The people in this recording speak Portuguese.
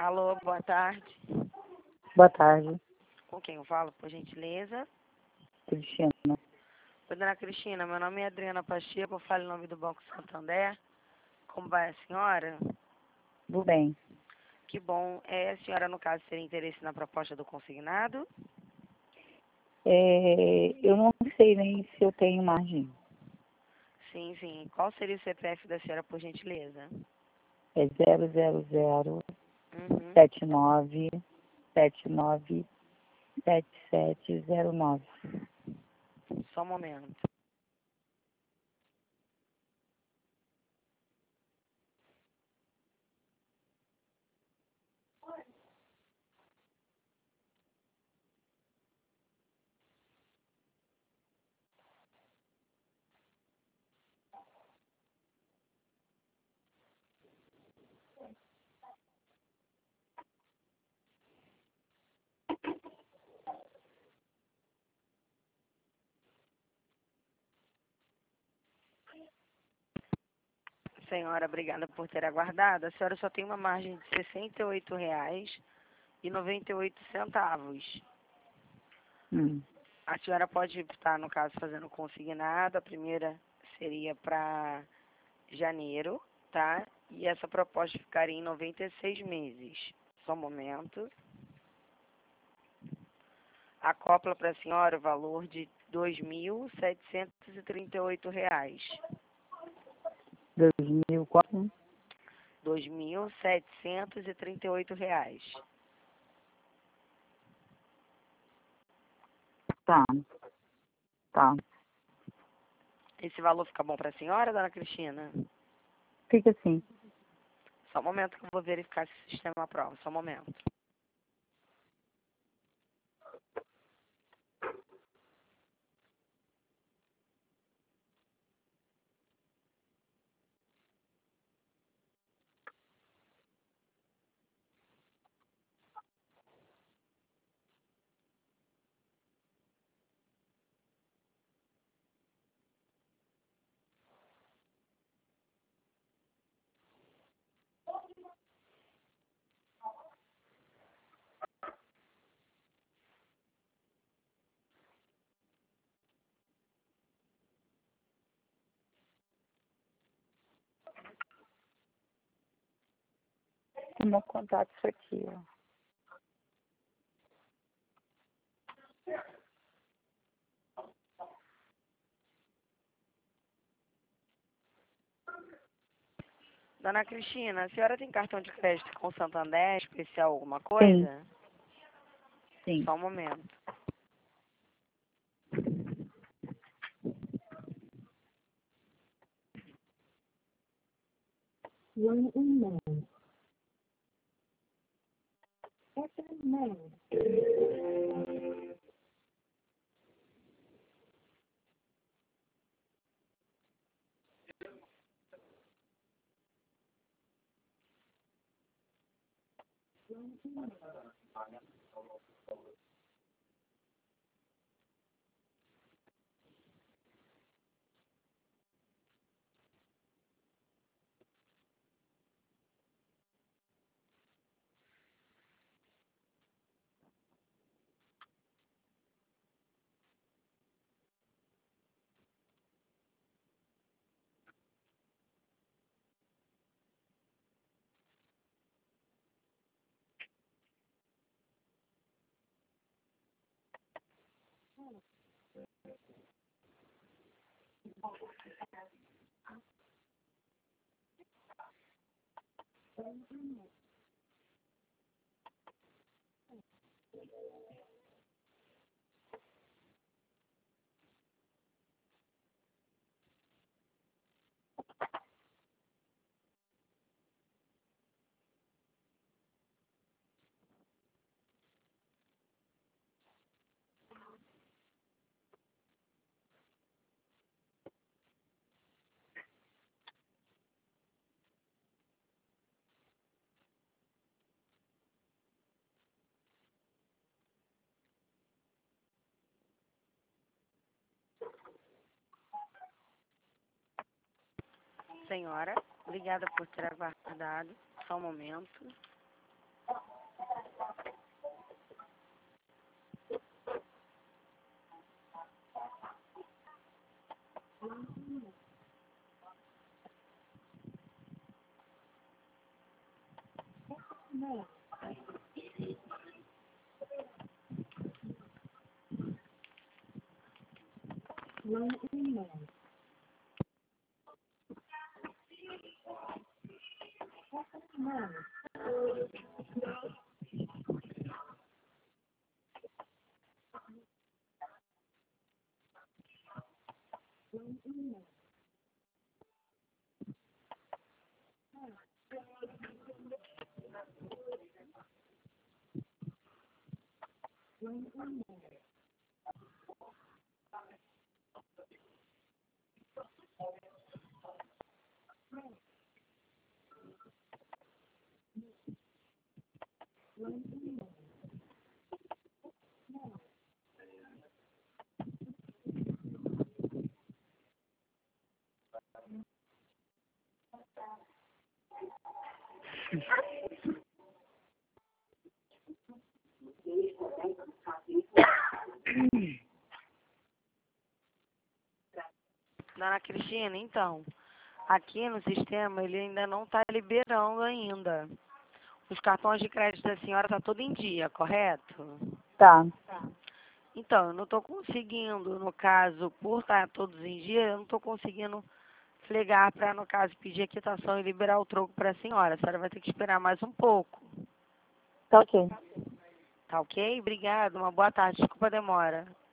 Alô, boa tarde. Boa tarde, Com quem eu falo, por gentileza? Cristina. Oi, dona Cristina, meu nome é Adriana Pacheco, eu falo em nome do Banco Santander. Como vai a senhora? Tudo bem. Que bom. A senhora, no caso, teria interesse na proposta do consignado? Eu não sei nem se eu tenho margem. Sim, sim. Qual seria o CPF da senhora, por gentileza? É 000 Uhum. 79 79 7709. Só um momento. Senhora, obrigada por ter aguardado. A senhora só tem uma margem de R$ 68,98. A senhora pode estar, no caso, fazendo consignado. A primeira seria para janeiro, tá? E essa proposta ficaria em 96 meses. Só um momento. Acopla para a senhora o valor de R$ 2.738. R$ 2.004. R$ 2.738. Tá, tá. Esse valor fica bom para a senhora, dona Cristina? Fica assim. Só um momento que eu vou verificar se o sistema aprova. Só um momento. O meu contato isso aqui, ó. Dona Cristina, a senhora tem cartão de crédito com Santander, especial alguma Sim, coisa? sim. Só um momento. Senhora, obrigada por ter aguardado. Só um momento. Dona Cristina, então, aqui no sistema ele ainda não está liberando ainda. Os cartões de crédito da senhora tá tudo em dia, correto? Tá. Então, eu não estou conseguindo, no caso, por estar todos em dia, eu não estou conseguindo ligar para, no caso, pedir a quitação e liberar o troco para a senhora. A senhora vai ter que esperar mais um pouco. Tá ok. Tá ok? Obrigada, uma boa tarde. Desculpa a demora.